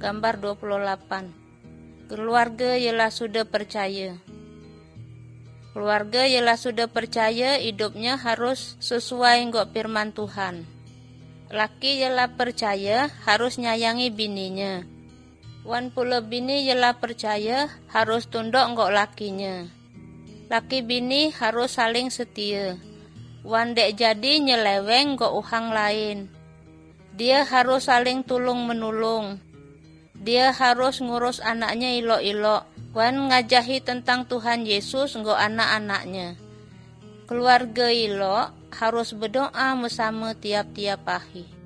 Gambar 28. Keluarga ialah sudah percaya. Keluarga ialah sudah percaya, hidupnya harus sesuai dengan firman Tuhan. Laki ialah percaya, harus nyayangi bininya. Wan pula bini ialah percaya, harus tunduk dengan lakinya. Laki bini harus saling setia. Wan dek jadi nyeleweng dengan orang lain. Dia harus saling tulung menolong. Dia harus ngurus anaknya ilok-ilok. Wan ngajahi tentang Tuhan Yesus nggo anak-anaknya. Keluarga ilok harus berdoa bersama tiap-tiap hari.